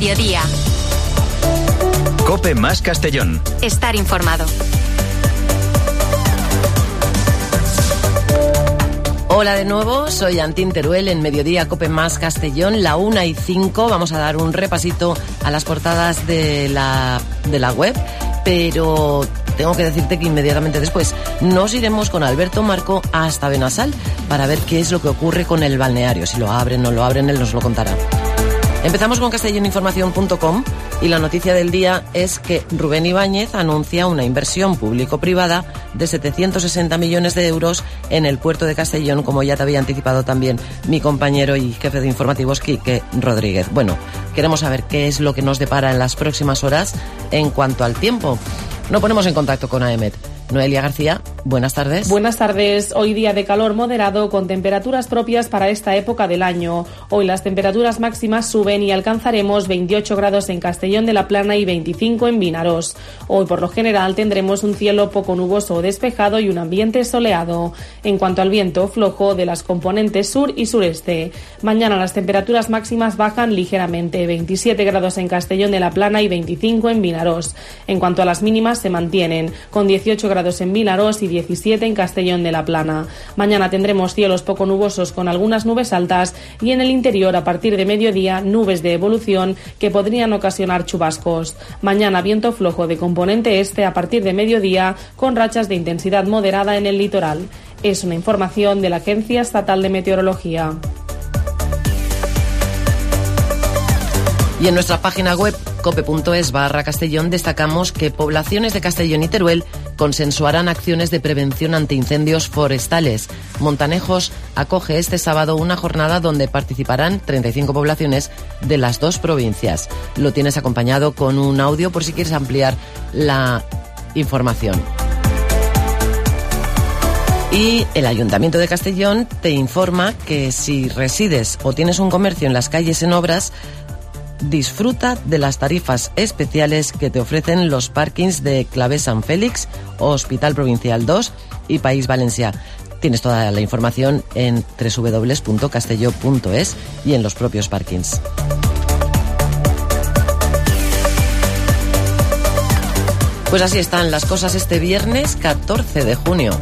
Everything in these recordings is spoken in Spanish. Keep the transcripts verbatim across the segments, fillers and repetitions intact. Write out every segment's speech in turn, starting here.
Mediodía. COPE más Castellón. Estar informado. Hola de nuevo, soy Antín Teruel en Mediodía COPE más Castellón, la una y cinco. Vamos a dar un repasito a las portadas de la, de la web, pero tengo que decirte que inmediatamente después nos iremos con Alberto Marco hasta Benassal para ver qué es lo que ocurre con el balneario. Si lo abren, no lo abren, él nos lo contará. Empezamos con castelloninformación punto com y la noticia del día es que Rubén Ibáñez anuncia una inversión público-privada de setecientos sesenta millones de euros en el puerto de Castellón, como ya te había anticipado también mi compañero y jefe de informativos, Quique Rodríguez. Bueno, queremos saber qué es lo que nos depara en las próximas horas en cuanto al tiempo. Nos ponemos en contacto con AEMET. Noelia García, buenas tardes. Buenas tardes. Hoy día de calor moderado con temperaturas propias para esta época del año. Hoy las temperaturas máximas suben y alcanzaremos veintiocho grados en Castellón de la Plana y veinticinco en Vinaroz. Hoy por lo general tendremos un cielo poco nuboso o despejado y un ambiente soleado. En cuanto al viento, flojo de las componentes sur y sureste. Mañana las temperaturas máximas bajan ligeramente, veintisiete grados en Castellón de la Plana y veinticinco en Vinaroz. En cuanto a las mínimas se mantienen, con dieciocho grados en Vinaroz y diecisiete en Castellón de la Plana. Mañana tendremos cielos poco nubosos con algunas nubes altas y en el interior a partir de mediodía nubes de evolución que podrían ocasionar chubascos. Mañana viento flojo de componente este a partir de mediodía con rachas de intensidad moderada en el litoral. Es una información de la Agencia Estatal de Meteorología. Y en nuestra página web cope.es barra Castellón destacamos que poblaciones de Castellón y Teruel consensuarán acciones de prevención ante incendios forestales. Montanejos acoge este sábado una jornada donde participarán treinta y cinco poblaciones de las dos provincias. Lo tienes acompañado con un audio por si quieres ampliar la información. Y el Ayuntamiento de Castellón te informa que si resides o tienes un comercio en las calles en obras, disfruta de las tarifas especiales que te ofrecen los parkings de Clavé San Félix, Hospital Provincial dos y País Valencià. Tienes toda la información en doble u doble u doble u punto castelló punto es y en los propios parkings. Pues así están las cosas este viernes catorce de junio.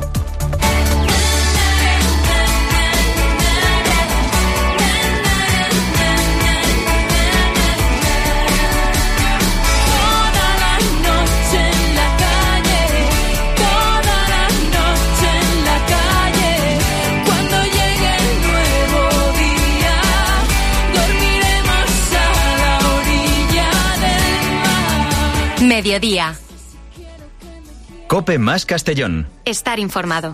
Mediodía. COPE más Castellón. Estar informado.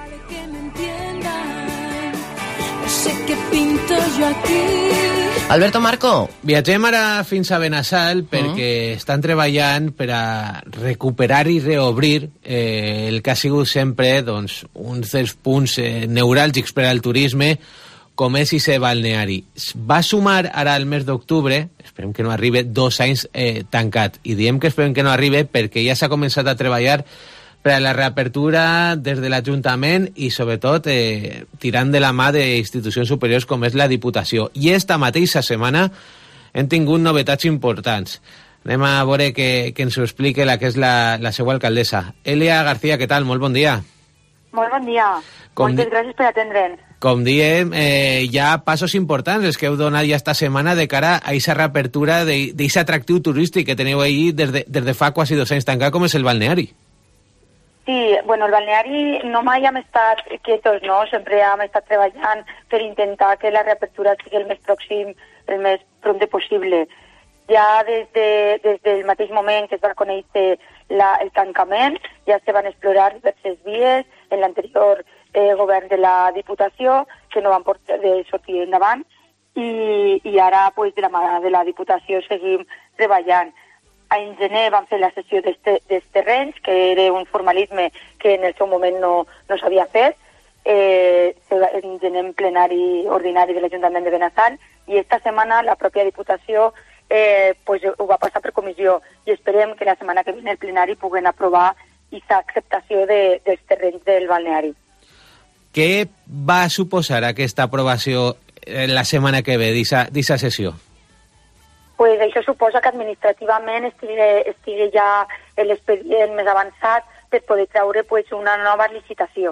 Alberto Marco. Viatgem ara fins a Benassal perquè uh-huh. estan treballant per a recuperar i reobrir eh, el que ha sigut sempre doncs, uns dels punts eh, neuràlgics per al turisme, com és ese balneari. Va sumar ara al mes d'octubre, esperem que no arribi, dos anys eh, tancat. I diem que esperem que no arribi perquè ja s'ha començat a treballar per a la reapertura des de l'Ajuntament i, sobretot, eh, tirant de la mà d'institucions superiors com és la Diputació. I esta mateixa setmana hem tingut novetats importants. Anem a veure que, que ens ho explique la que és la, la seva alcaldessa. Elia García, què tal? Molt bon dia. Molt bon dia. Com Moltes di... gràcies per atendre'ns. Com diem, eh, hi ha passos importants els que heu donat ja esta setmana de cara a aquesta reapertura d'aquest atractiu turístic que teniu ahí des de, des de fa quasi dos anys tancat, com és el balneari. Sí, bueno, el balneari no mai hem estat quietos, no? Sempre hem estat treballant per intentar que la reapertura sigui el més pròxim, el més prompte possible. Ja des, de, des del mateix moment que es va conèixer la, el tancament, ja se van explorar diverses vies en l'anterior Eh, govern de la Diputació, que no van portar de sortir endavant, i, i ara pues, de la mà de la Diputació seguim treballant. En gener vam fer la cessió dels terrenys, que era un formalisme que en el seu moment no, no s'havia fet, eh, en gener en plenari ordinari de l'Ajuntament de Benassal, i esta setmana la pròpia Diputació eh, pues, ho va passar per comissió, i esperem que la setmana que viene el plenari puguen aprovar aquesta acceptació de, dels terrenys del balneari. Què va suposar aquesta aprovació la setmana que ve d'aquesta sessió? pues això suposa que administrativament estigui, estigui ja l'expedient més avançat per poder treure pues, una nova licitació.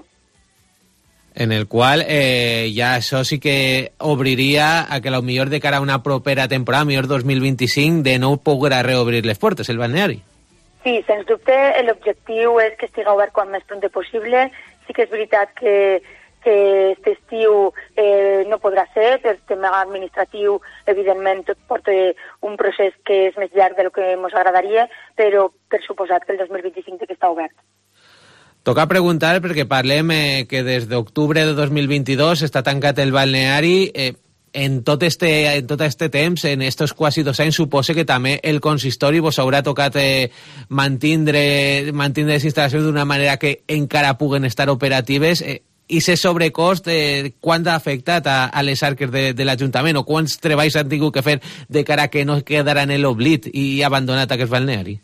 En el qual eh, ja això sí que obriria a que potser de cara a una propera temporada, millor dos mil vint-i-cinc, de nou poguera reobrir les portes, el balneari. Sí, sens dubte l'objectiu és que estigui obert quan més prompte possible. Sí que és veritat que que aquest estiu eh, no podrà ser, per tema administratiu, evidentment tot porta un procés que és més llarg del que ens agradaria, però per suposat que el dos mil vint-i-cinc té que estar obert. Toca preguntar, perquè parlem eh, que des d'octubre de dos mil vint-i-dos està tancat el balneari. Eh, en tot este, en tot este temps, en estos quasi dos anys, suposa que també el consistori vos haurà tocat eh, mantindre, mantindre les instal·lacions d'una manera que encara puguen estar operatives. Eh, I aquest sobrecost, eh, quant ha afectat a, a les arques de, de l'Ajuntament, o quants treballs han tingut que fer de cara que no quedaran en l'oblit i abandonat aquest balneari?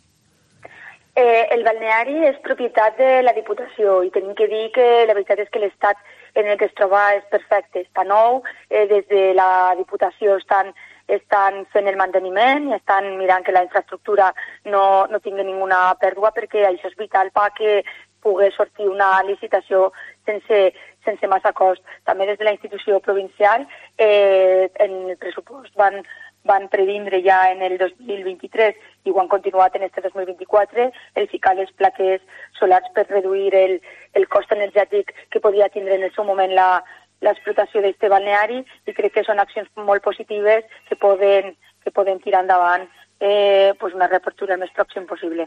Eh, el balneari és propietat de la Diputació i tenim que dir que la veritat és que l'estat en el que es troba és perfecte, està nou, eh, des de la Diputació estan, estan fent el manteniment i estan mirant que la infraestructura no, no tingui ninguna pèrdua, perquè això és vital perquè poder sortir una licitació sense, sense massa cost. També des de la institució provincial eh, en el pressupost van, van previndre ja en el dos mil vint-i-tres i ho han continuat en este dos mil vint-i-quatre el ficar les plaques solars per reduir el, el cost energètic que podia tindre en el seu moment la, l'explotació d'aquest balneari, i crec que són accions molt positives que poden, que poden tirar endavant eh, pues una reapertura el més pròxim possible.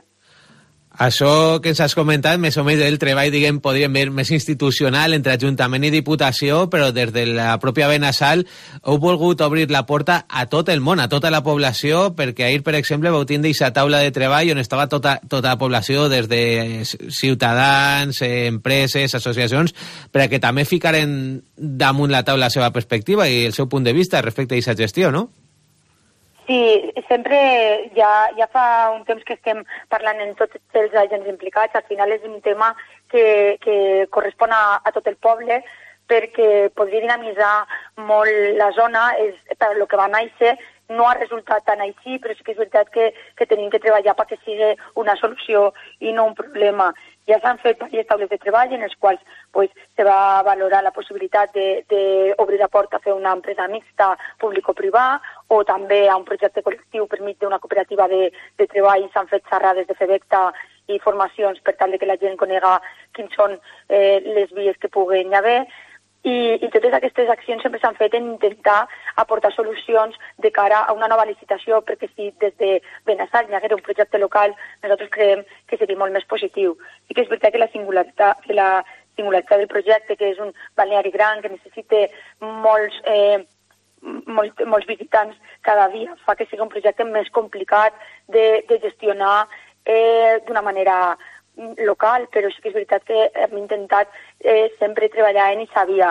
Això que ens has comentat, més o menys del treball, diguem, podríem dir més institucional entre Ajuntament i Diputació, però des de la pròpia Benassal heu volgut obrir la porta a tot el món, a tota la població, perquè ahir, per exemple, vau tindre aquesta taula de treball on estava tota, tota la població, des de ciutadans, empreses, associacions, perquè també ficaren damunt la taula la seva perspectiva i el seu punt de vista respecte a aquesta gestió, no? Sí, sempre ja, ja fa un temps que estem parlant en tots els agents implicats. Al final és un tema que, que correspon a, a tot el poble, perquè podria dinamitzar molt la zona. És, per lo que va néixer no ha resultat tan així, però sí que és veritat que, que tenim que treballar perquè sigui una solució i no un problema. Ja s'han fet diverses taules de treball en les quals pues, se va valorar la possibilitat d'obrir la porta a fer una empresa mixta público-privada, o també a un projecte col·lectiu per mig d'una cooperativa de, de treball. S'han fet xerrades de FEDECTA i formacions per tal de que la gent conega quins són eh, les vies que puguen haver. I, i totes aquestes accions sempre s'han fet en intentar aportar solucions de cara a una nova licitació, perquè si des de Benassal hi hagués un projecte local, nosaltres creiem que seria molt més positiu. Sí que és veritat que la singularitat, que la singularitat del projecte, que és un balneari gran, que necessita molts, eh, molts, molts visitants cada dia, fa que sigui un projecte més complicat de, de gestionar eh, d'una manera local, però sí que és veritat que hem intentat eh, sempre treballar en aquesta via.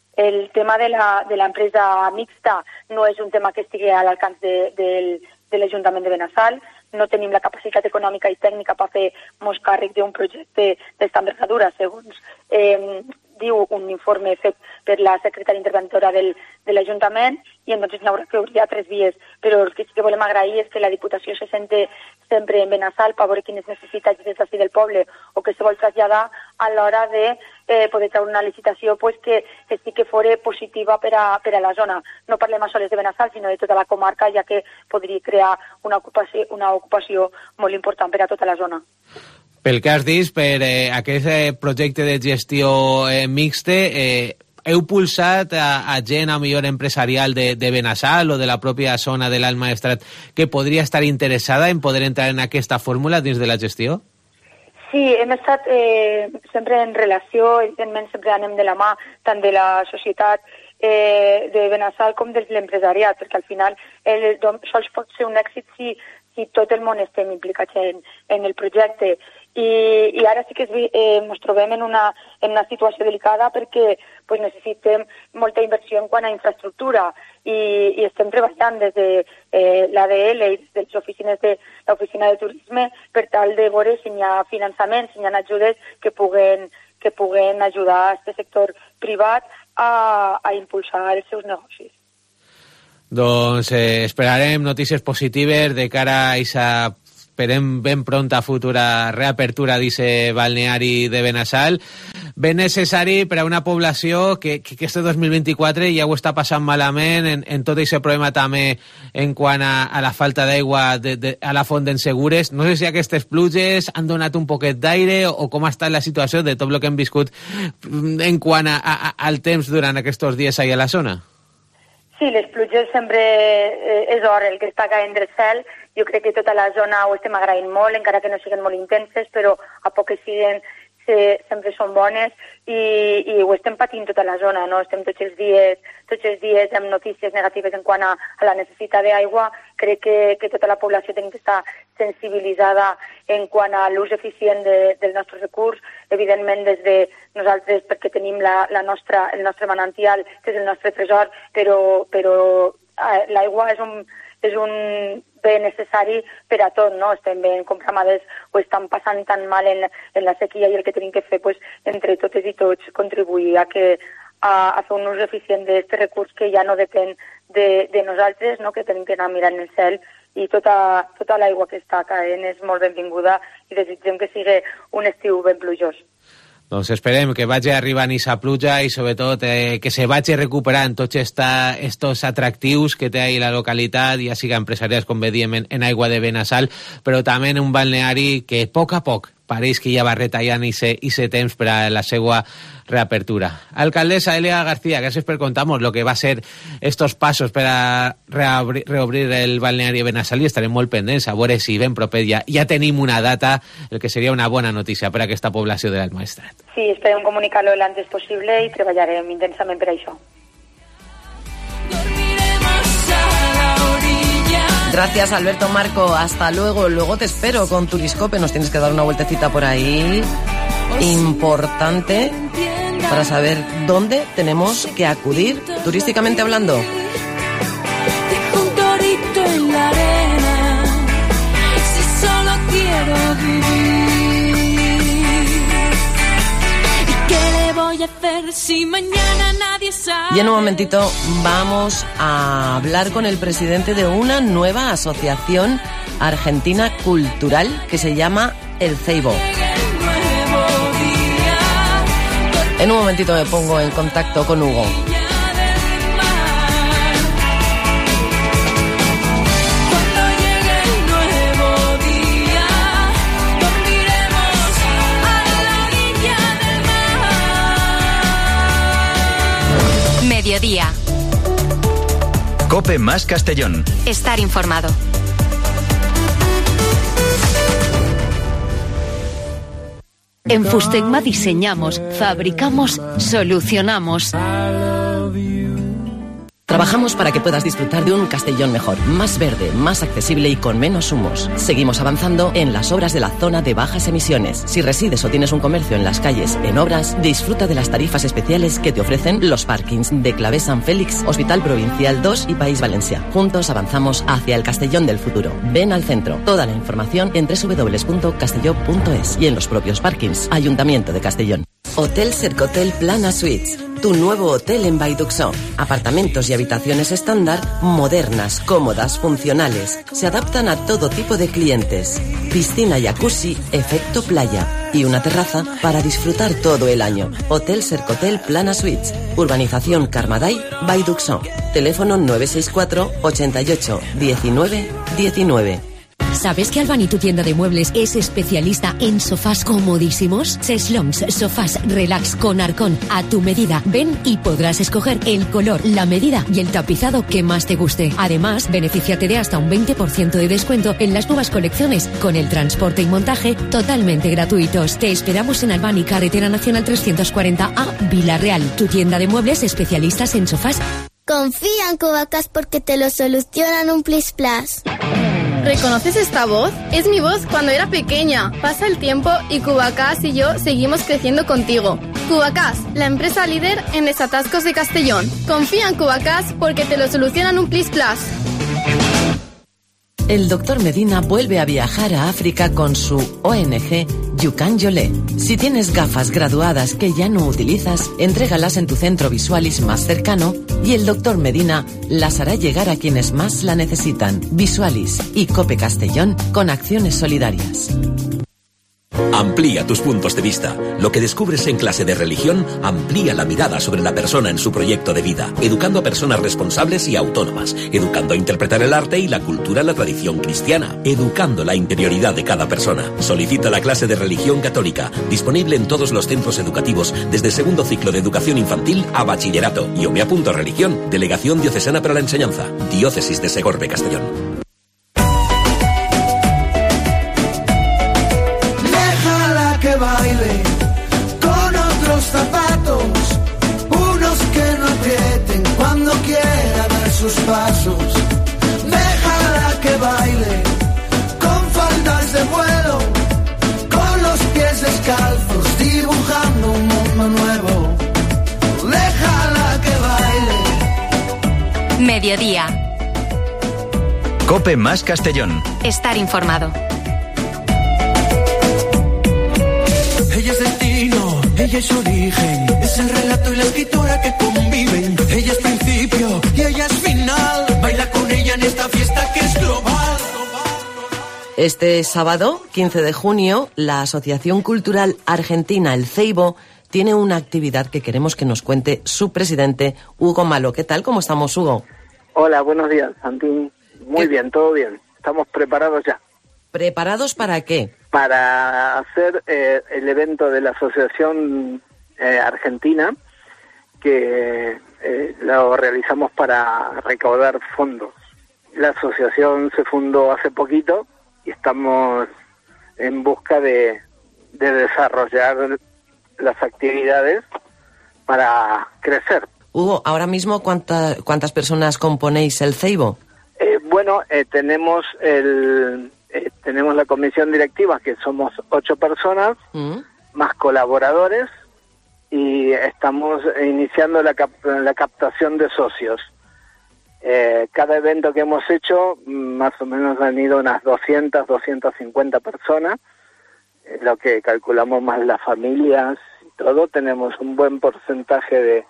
El tema de l'empresa mixta no és un tema que estigui a l'alcance de, de, de l'Ajuntament de Benassal. No tenim la capacitat econòmica i tècnica per fer mos càrrec d'un projecte d'aquesta envergadura, segons eh, diu un informe fet per la secretària interventora del, de l'Ajuntament, i entonces n'hi haurà que obrir tres vies. Però el que sí que volem agrair és que la Diputació se sente sempre en Benassal per veure quines necessitats des d'ací del poble o que se vol traslladar a l'hora de eh, poder treure una licitació pues, que, que sí que fos positiva per a, per a la zona. No parlem a soles de Benassal, sinó de tota la comarca, ja que podria crear una ocupació, una ocupació molt important per a tota la zona. Pel que has dit, per eh, aquest eh, projecte de gestió eh, mixte, eh, heu pulsat a, a gent, a millor empresarial de, de Benassal o de la pròpia zona de l'Alt Maestrat que podria estar interessada en poder entrar en aquesta fórmula dins de la gestió? Sí, hem estat eh, sempre en relació, evidentment sempre anem de la mà tant de la societat eh, de Benassal com de l'empresariat, perquè al final el, sols pot ser un èxit si, si tot el món estem implicats en, en el projecte. I, i ara sí que ens eh, trobem en una, en una situació delicada perquè pues, necessitem molta inversió en quant a infraestructura i, i estem treballant des de eh, l'A D L i des de les oficines de l'oficina de turisme per tal de veure si hi ha finançament, si hi ha ajudes que puguen, que puguen ajudar a aquest sector privat a, a impulsar els seus negocis. Doncs eh, esperarem notícies positives de cara a aquesta, esperem ben pronta futura reapertura d'aquest balneari de Benassal, ben necessari per a una població que, que este dos mil vint-i-quatre ja ho està passant malament en, en tot aquest problema també en quant a, a la falta d'aigua de, de, a la font d'en Segures. No sé si aquestes pluges han donat un poquet d'aire o, o com ha estat la situació de tot el que hem viscut en quant a, a, al temps durant aquests dies allà a la zona. Sí, les pluges sempre eh, és hora el que està caient del cel. Jo crec que tota la zona ho estem agraint molt, encara que no siguin molt intenses, però a poc que siguin se, sempre són bones i, i ho estem patint tota la zona, no? Estem tots els dies, tots els dies amb notícies negatives en quant a, a la necessitat d'aigua. Crec que, que tota la població té que estar sensibilitzada en quant a l'ús eficient de, del nostre recurs. Evidentment, des de nosaltres, perquè tenim la, la nostra, el nostre manantial, que és el nostre tresor, però, però eh, l'aigua és un, és un bé necessari per a tot, no? Estem ben compramades o estan passant tan mal en, en la sequia i el que tenim que fer, pues, entre totes i tots, contribuir a, que, a, a fer un ús eficient d'aquest recurs que ja no depèn de, de nosaltres, no? Que tenim que anar mirant el cel i tota, tota l'aigua que està caent és molt benvinguda i desitgem que sigui un estiu ben plujós. Doncs esperem que vagi arribant aquesta pluja i sobretot eh, que se vagi recuperant tots aquests atractius que té ahí la localitat, ja siga empresarials, com bé diem, en, en aigua de Benassal, però també en un balneari que a poc a poc pareix que ja va retallant aquest temps per a la seva reapertura. Alcaldessa Elia García, gràcies per contar-nos el que va ser estos passos per a reobrir, reobrir el balneari de Benassal i estarem molt pendents a veure si ben proper ja, ja tenim una data, el que seria una bona notícia per a aquesta població de l'Alt Maestrat. Sí, esperem comunicar-lo el antes possible i treballarem intensament per això. Gracias, Alberto Marco. Hasta luego. Luego te espero con Turiscope. Nos tienes que dar una vueltecita por ahí importante para saber dónde tenemos que acudir turísticamente hablando. Dejo un torito en la arena, si solo quiero vivir. ¿Y qué le voy a hacer si mañana nadie sabe? Y en un momentito vamos a hablar con el presidente de una nueva asociación argentina cultural que se llama El Ceibo. En un momentito me pongo en contacto con Hugo. Mediodía. Cope más Castellón. Estar informado. En Fustegma diseñamos, fabricamos, solucionamos. Trabajamos para que puedas disfrutar de un Castellón mejor, más verde, más accesible y con menos humos. Seguimos avanzando en las obras de la zona de bajas emisiones. Si resides o tienes un comercio en las calles en obras, disfruta de las tarifas especiales que te ofrecen los parkings de Clavé San Félix, Hospital Provincial dos y País Valencia. Juntos avanzamos hacia el Castellón del futuro. Ven al centro. Toda la información en doble u doble u doble u punto castelló punto es y en los propios parkings. Ayuntamiento de Castellón. Hotel Cercotel Plana Suites, tu nuevo hotel en Baiduxó. Apartamentos y habitaciones estándar, modernas, cómodas, funcionales. Se adaptan a todo tipo de clientes. Piscina jacuzzi, efecto playa. Y una terraza para disfrutar todo el año. Hotel Cercotel Plana Suites, Urbanización Carmaday, Baiduxó. Teléfono nueve seis cuatro, ochenta y ocho, diecinueve, diecinueve. ¿Sabes que Albany, tu tienda de muebles, es especialista en sofás comodísimos? Cheslons, sofás relax con arcón, a tu medida. Ven y podrás escoger el color, la medida y el tapizado que más te guste. Además, benefíciate de hasta un veinte por ciento de descuento en las nuevas colecciones, con el transporte y montaje totalmente gratuitos. Te esperamos en Albany, Carretera Nacional trescientos cuarenta A, Villarreal, tu tienda de muebles especialistas en sofás. Confía en Cubacas porque te lo solucionan un plis plas. ¿Reconoces esta voz? Es mi voz cuando era pequeña. Pasa el tiempo y Cubacas y yo seguimos creciendo contigo. Cubacas, la empresa líder en desatascos de Castellón. Confía en Cubacas porque te lo solucionan un plis plas. El doctor Medina vuelve a viajar a África con su O N G Yucan Yolé. Si tienes gafas graduadas que ya no utilizas, entrégalas en tu centro Visualis más cercano y el doctor Medina las hará llegar a quienes más la necesitan. Visualis y Cope Castellón con acciones solidarias. Amplía tus puntos de vista. Lo que descubres en clase de religión amplía la mirada sobre la persona en su proyecto de vida, educando a personas responsables y autónomas, educando a interpretar el arte y la cultura en la tradición cristiana, educando la interioridad de cada persona. Solicita la clase de religión católica, disponible en todos los centros educativos, desde segundo ciclo de educación infantil a bachillerato. Yo me apunto a religión, Delegación Diocesana para la Enseñanza, Diócesis de Segorbe Castellón. Que baile con otros zapatos, unos que no aprieten cuando quiera dar sus pasos. Déjala que baile con faldas de vuelo, con los pies descalzos, dibujando un mundo nuevo. Déjala que baile. Mediodía. Cope más Castellón. Estar informado. Ella es destino, ella es origen, es el relato y la escritura que conviven. Ella es principio y ella es final, baila con ella en esta fiesta que es global. Este sábado, quince de junio, la Asociación Cultural Argentina El Ceibo tiene una actividad que queremos que nos cuente su presidente, Hugo Malo. ¿Qué tal? ¿Cómo estamos, Hugo? Hola, buenos días, Santín. Muy ¿Qué? bien, todo bien. Estamos preparados ya. ¿Preparados para qué? Para hacer eh, el evento de la Asociación eh, Argentina, que eh, lo realizamos para recaudar fondos. La asociación se fundó hace poquito y estamos en busca de, de desarrollar las actividades para crecer. Hugo, ahora mismo, ¿cuánta, ¿cuántas personas componéis el Ceibo? Eh, bueno, eh, tenemos el... Eh, tenemos la comisión directiva, que somos ocho personas, ¿Mm? más colaboradores, y estamos iniciando la, cap la captación de socios. Eh, cada evento que hemos hecho, más o menos han ido unas doscientas, doscientas cincuenta personas, eh, lo que calculamos más las familias y todo. Tenemos un buen porcentaje de,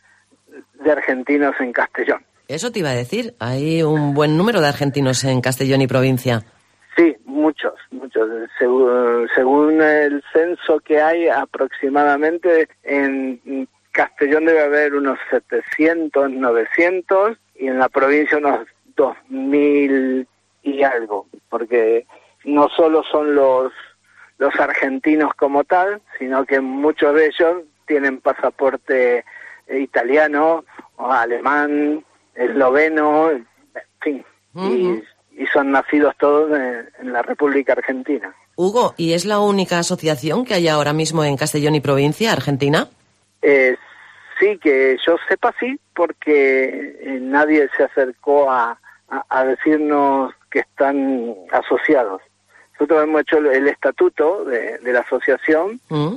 de argentinos en Castellón. Eso te iba a decir, hay un buen número de argentinos en Castellón y provincia. Sí, muchos, muchos. Según, según el censo que hay, aproximadamente en Castellón debe haber unos setecientos, novecientos, y en la provincia unos dos mil y algo, porque no solo son los, los argentinos como tal, sino que muchos de ellos tienen pasaporte italiano, o alemán, esloveno, en fin, uh-huh. y... y son nacidos todos en, en la República Argentina. Hugo, ¿y es la única asociación que hay ahora mismo en Castellón y provincia, Argentina? Eh, sí, que yo sepa sí, porque eh, nadie se acercó a, a, a decirnos que están asociados. Nosotros hemos hecho el, el estatuto de, de la asociación ¿Mm?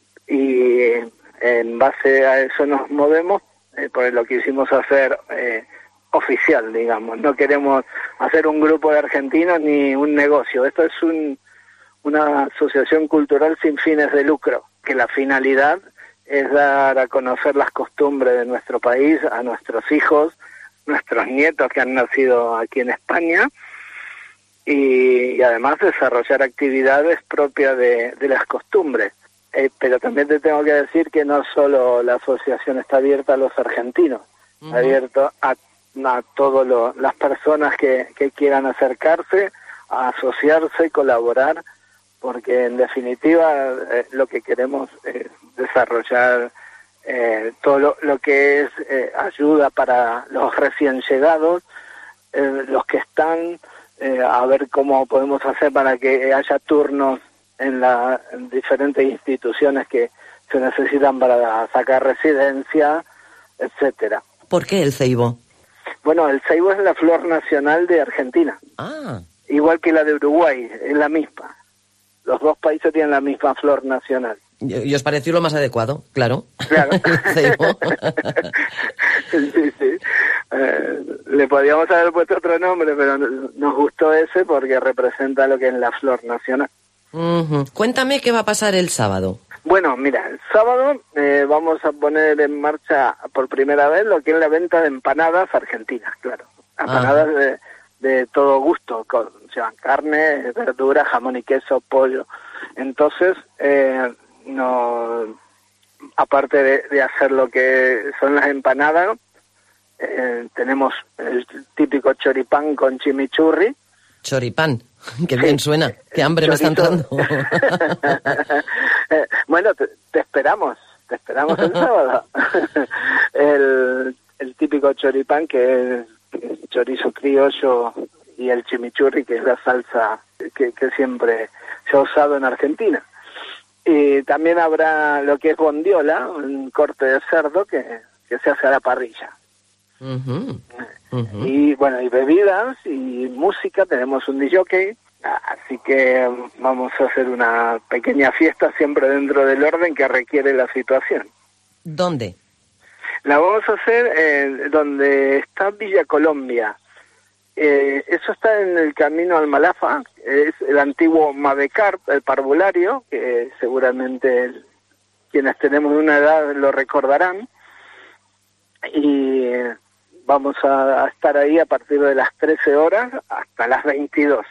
y eh, en base a eso nos movemos, eh, por lo que hicimos hacer... Eh, oficial, digamos. No queremos hacer un grupo de argentinos ni un negocio. Esto es un, una asociación cultural sin fines de lucro, que la finalidad es dar a conocer las costumbres de nuestro país a nuestros hijos, nuestros nietos que han nacido aquí en España, y, y además desarrollar actividades propias de, de las costumbres. Eh, pero también te tengo que decir que no solo la asociación está abierta a los argentinos, uh-huh. está abierto a a todas las personas que, que quieran acercarse, a asociarse, colaborar, porque en definitiva eh, lo que queremos es desarrollar eh, todo lo, lo que es eh, ayuda para los recién llegados, eh, los que están, eh, a ver cómo podemos hacer para que haya turnos en las diferentes instituciones que se necesitan para sacar residencia, etcétera. ¿Por qué el Ceibo? Bueno, el ceibo es la flor nacional de Argentina. Ah. Igual que la de Uruguay, es la misma. Los dos países tienen la misma flor nacional. ¿Y, y os pareció lo más adecuado? Claro. Claro. sí, sí. Eh, le podíamos haber puesto otro nombre, pero nos gustó ese porque representa lo que es la flor nacional. Uh-huh. Cuéntame qué va a pasar el sábado. Bueno, mira, el sábado eh, vamos a poner en marcha por primera vez lo que es la venta de empanadas argentinas, claro. Empanadas ah. de, de todo gusto, con llevan carne, verdura, jamón y queso, pollo. Entonces, eh, no, aparte de, de hacer lo que son las empanadas, eh, tenemos el típico choripán con chimichurri. Choripán. Qué bien sí. Suena, qué hambre Chorizo. Me está entrando. Bueno, te, te esperamos, te esperamos el sábado. el, el típico choripán, que es chorizo criollo, y el chimichurri, que es la salsa que, que siempre se ha usado en Argentina. Y también habrá lo que es bondiola, un corte de cerdo que, que se hace a la parrilla. Uh-huh. Uh-huh. Y bueno, y bebidas y música, tenemos un D J, así que vamos a hacer una pequeña fiesta siempre dentro del orden que requiere la situación. ¿Dónde? La vamos a hacer eh, donde está Villa Colombia. Eh, eso está en el camino al Malafa, es el antiguo Madecar, el parvulario, que seguramente el, quienes tenemos una edad lo recordarán. Y eh, vamos a, a estar ahí a partir de las trece horas hasta las veintidós.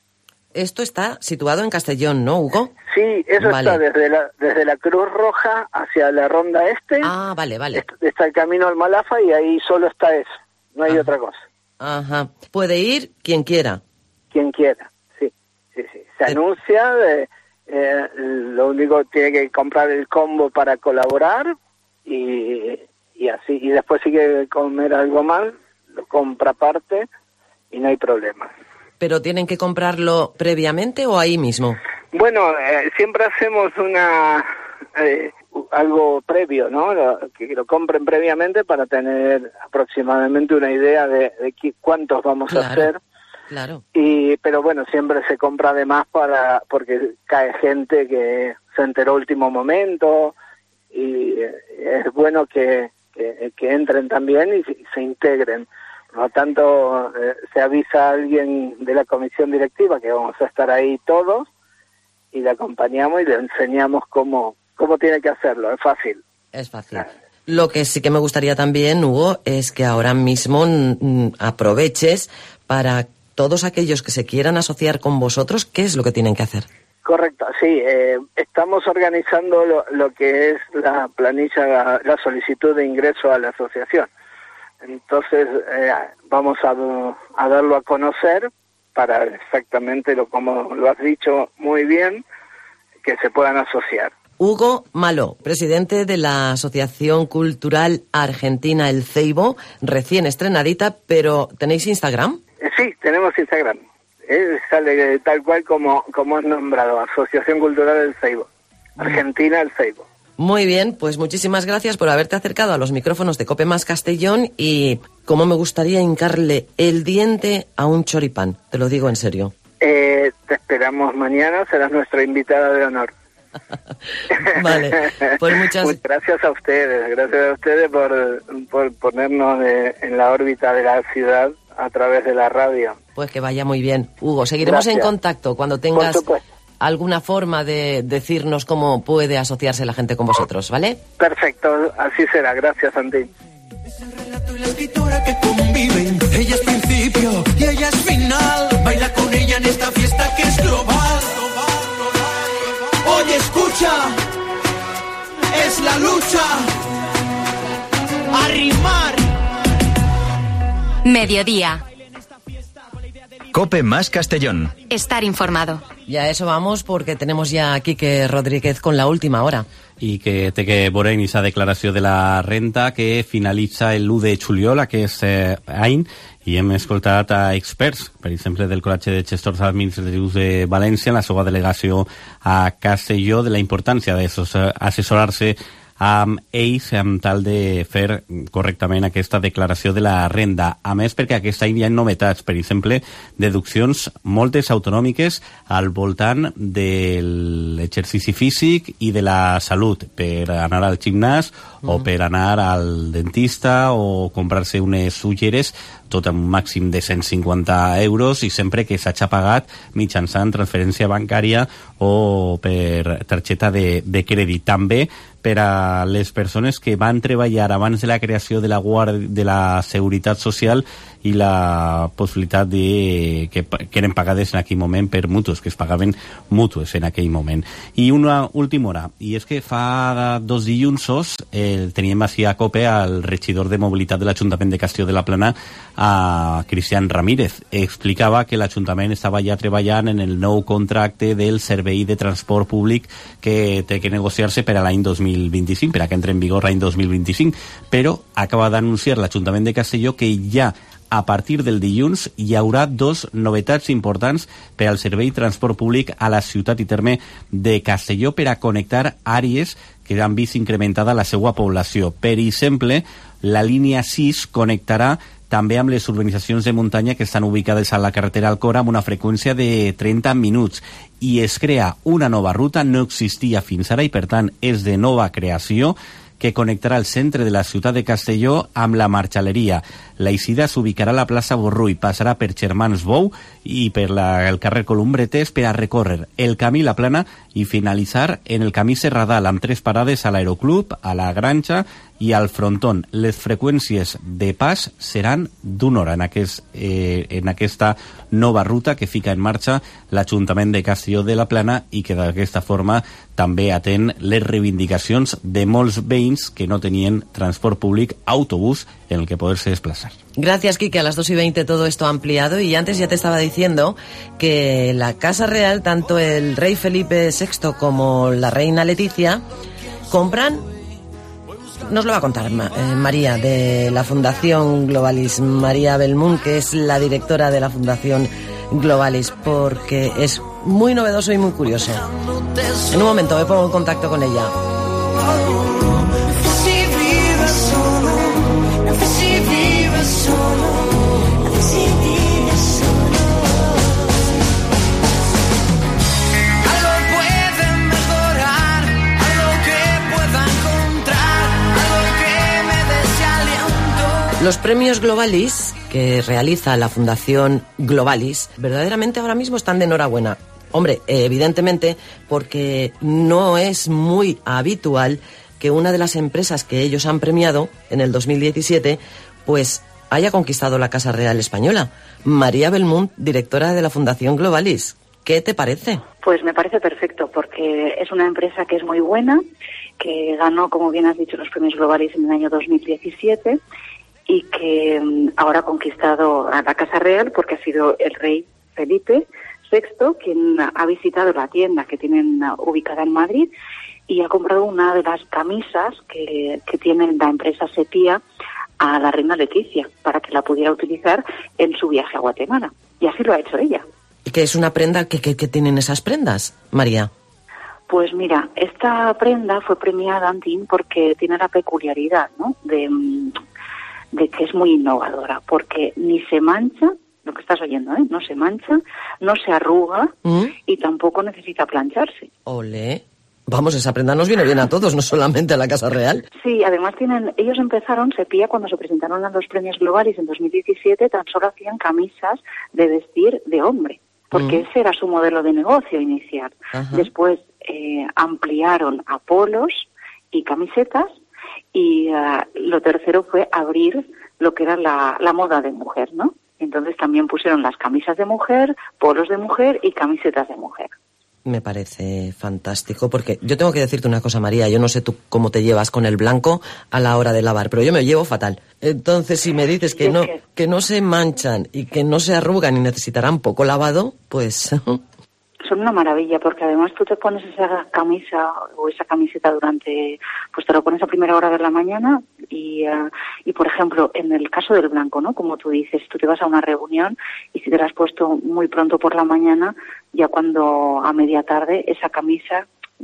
Esto está situado en Castellón, ¿no, Hugo? Sí, eso vale. Está desde la, desde la Cruz Roja hacia la Ronda Este. Ah, vale, vale. Está, está el camino al Malafa y ahí solo está eso, no hay Ajá. otra cosa. Ajá. Puede ir quien quiera. Quien quiera, sí, sí, sí. Se eh. anuncia, de, eh, lo único que tiene que comprar el combo para colaborar y... y así, y después si quiere comer algo más, lo compra aparte y no hay problema. ¿Pero tienen que comprarlo previamente o ahí mismo? Bueno, eh, siempre hacemos una eh, algo previo, ¿no? Lo, que lo compren previamente para tener aproximadamente una idea de, de qué, cuántos vamos claro, a hacer. Claro. Y pero bueno, siempre se compra de más para porque cae gente que se enteró último momento y es bueno que Que, que entren también y, y se integren. Por lo tanto, eh, se avisa a alguien de la comisión directiva que vamos a estar ahí todos y le acompañamos y le enseñamos cómo, cómo tiene que hacerlo. Es fácil. Es fácil. Ah. Lo que sí que me gustaría también, Hugo, es que ahora mismo mm, aproveches para todos aquellos que se quieran asociar con vosotros, ¿qué es lo que tienen que hacer? Correcto, sí. Eh, estamos organizando lo, lo que es la planilla, la, la solicitud de ingreso a la asociación. Entonces, eh, vamos a, a darlo a conocer para exactamente lo como lo has dicho muy bien, que se puedan asociar. Hugo Malo, presidente de la Asociación Cultural Argentina El Ceibo, recién estrenadita, pero ¿tenéis Instagram? Eh, sí, tenemos Instagram. Eh, sale tal cual como como es nombrado, Asociación Cultural El Ceibo, Argentina El Ceibo. Muy bien, pues muchísimas gracias por haberte acercado a los micrófonos de Cope Más Castellón y cómo me gustaría hincarle el diente a un choripán, te lo digo en serio. Eh, te esperamos mañana, serás nuestra invitada de honor. Vale, pues muchas pues gracias a ustedes, gracias a ustedes por, por ponernos de, en la órbita de la ciudad a través de la radio. Pues que vaya muy bien. Hugo, seguiremos Gracias. En contacto cuando tengas alguna forma de decirnos cómo puede asociarse la gente con vosotros, ¿vale? Perfecto, así será. Gracias, Santi. Es el relato y la escritora que conviven. Ella es principio y ella es final. Baila con ella en esta fiesta que es global. Oye, escucha, es la lucha. Arrimar. Mediodía. Cope Más Castellón. Estar informado. Y a eso vamos porque tenemos ya a Quique Rodríguez con la última hora. I que té que veure aquesta declaració de la renta que finalitza l'u de juliol, aquest eh, any, i hem escoltat a experts, per exemple, del Col·legi de Gestors Administratius de València, en la seva delegació a Castelló, de la importància d'assessorar-se amb ells amb tal de fer correctament aquesta declaració de la renda. A més, perquè aquest any hi ha novetats, per exemple, deduccions moltes autonòmiques al voltant de l'exercici físic i de la salut, per anar al gimnàs mm. o per anar al dentista o comprar-se unes ulleres, tot amb un màxim de cent cinquanta euros i sempre que s'hagi pagat mitjançant transferència bancària o per targeta de, de crèdit. També per a les persones que van treballar abans de la creació de la Guàrdia de la Seguretat Social i la possibilitat de que, que eren pagades en aquell moment per mútues, que es pagaven mútues en aquell moment. I una última hora, i és que fa dos dilluns eh, teníem així a COPE al regidor de Mobilitat de l'Ajuntament de Castelló de la Plana, a Cristian Ramírez. Explicava que l'Ajuntament estava ja treballant en el nou contracte del servei de transport públic que té que negociar-se per a l'any dos mil vint-i-cinc, per a que entre en vigor l'any dos mil vint-i-cinc, però acaba d'anunciar l'Ajuntament de Castelló que ja a partir del dilluns hi haurà dos novetats importants per al servei transport públic a la ciutat i terme de Castelló per a connectar àrees que han vist incrementada la seva població. Per exemple, la línia sis connectarà també amb les urbanitzacions de muntanya que estan ubicades a la carretera Alcora amb una freqüència de trenta minuts i es crea una nova ruta, no existia fins ara i per tant és de nova creació, que connectarà el centre de la ciutat de Castelló amb la Marxaleria. La eixida s'ubicarà a la plaça Borrull, passarà per Germans Bou i per la, el carrer Columbretes per a recórrer el camí La Plana i finalitzar en el camí Serradal amb tres parades a l'Aeroclub, a la Granja i al Frontón. Les freqüències de pas seran d'una hora en, aquest, eh, en aquesta nova ruta que fica en marxa l'Ajuntament de Castelló de la Plana i que d'aquesta forma també atén les reivindicacions de molts veïns que no tenien transport públic, autobús, en el que poderse desplazar. Gracias, Quique. A las dos y veinte todo esto ampliado. Y antes ya te estaba diciendo que la Casa Real, tanto el rey Felipe sexto como la reina Leticia, compran... Nos lo va a contar eh, María, de la Fundación Globalis, María Belmún, que es la directora de la Fundación Globalis, porque es muy novedoso y muy curioso. En un momento me pongo en contacto con ella. Los premios Globalis que realiza la Fundación Globalis verdaderamente ahora mismo están de enhorabuena. Hombre, eh, evidentemente porque no es muy habitual que una de las empresas que ellos han premiado en el dos mil diecisiete pues haya conquistado la Casa Real Española. María Belmún, directora de la Fundación Globalis. ¿Qué te parece? Pues me parece perfecto, porque es una empresa que es muy buena, que ganó, como bien has dicho, los premios Globalis en el año dos mil diecisiete y que ahora ha conquistado a la Casa Real porque ha sido el rey Felipe sexto quien ha visitado la tienda que tienen ubicada en Madrid y ha comprado una de las camisas que, que tiene la empresa Sepia a la reina Leticia para que la pudiera utilizar en su viaje a Guatemala. Y así lo ha hecho ella. ¿Qué es una prenda? ¿Qué, qué, qué tienen esas prendas, María? Pues mira, esta prenda fue premiada, Antín, porque tiene la peculiaridad, ¿no?, de... de que es muy innovadora, porque ni se mancha, lo que estás oyendo, ¿eh? No se mancha, no se arruga ¿Mm? y tampoco necesita plancharse. Olé. Vamos, esa prenda nos viene bien a todos, no solamente a la Casa Real. Sí, además tienen, ellos empezaron, Sepia, cuando se presentaron a los premios Globalis en dos mil diecisiete, tan solo hacían camisas de vestir de hombre, porque ¿Mm? ese era su modelo de negocio inicial. Ajá. Después eh, ampliaron a polos y camisetas, y uh, lo tercero fue abrir lo que era la, la moda de mujer, ¿no? Entonces también pusieron las camisas de mujer, polos de mujer y camisetas de mujer. Me parece fantástico, porque yo tengo que decirte una cosa, María, yo no sé tú cómo te llevas con el blanco a la hora de lavar, pero yo me llevo fatal. Entonces, si me dices que no, que no se manchan y que no se arrugan y necesitarán poco lavado, pues... Son una maravilla, porque además tú te pones esa camisa o esa camiseta durante, pues te lo pones a primera hora de la mañana y, uh, y por ejemplo, en el caso del blanco, ¿no?, como tú dices, tú te vas a una reunión y si te la has puesto muy pronto por la mañana, ya cuando a media tarde esa camisa ya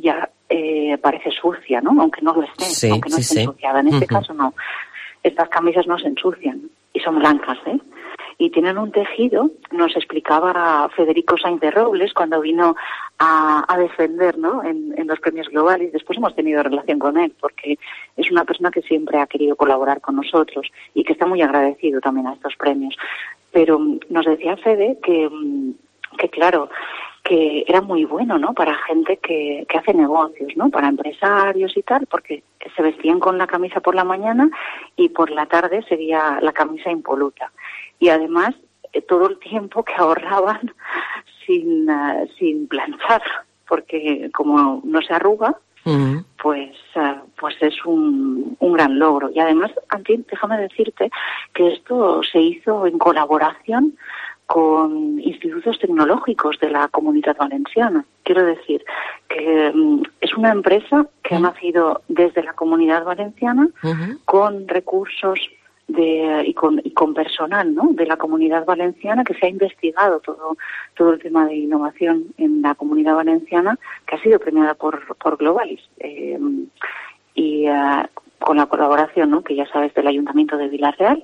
eh, parece sucia, ¿no? Aunque no lo esté, sí, aunque no sí, esté sí. ensuciada. En este Uh-huh. caso no. Estas camisas no se ensucian y son blancas, ¿eh? Y tienen un tejido, nos explicaba Federico Sainz de Robles cuando vino a, a defender, ¿no? En, en los premios Globalis. Después hemos tenido relación con él porque es una persona que siempre ha querido colaborar con nosotros y que está muy agradecido también a estos premios. Pero nos decía Fede que, que claro, que era muy bueno, ¿no? Para gente que, que hace negocios, ¿no? Para empresarios y tal, porque se vestían con la camisa por la mañana y por la tarde sería la camisa impoluta. Y además, eh, todo el tiempo que ahorraban sin, uh, sin planchar, porque como no se arruga, Uh-huh. pues uh, pues es un, un gran logro. Y además, Antín, déjame decirte que esto se hizo en colaboración con institutos tecnológicos de la Comunidad Valenciana. Quiero decir que um, es una empresa que uh-huh. ha nacido desde la Comunidad Valenciana uh-huh. con recursos de y con y con personal, ¿no? De la Comunidad Valenciana, que se ha investigado todo todo el tema de innovación en la Comunidad Valenciana, que ha sido premiada por por Globalis eh, y uh, con la colaboración, ¿no? Que ya sabes, del Ayuntamiento de Vila-real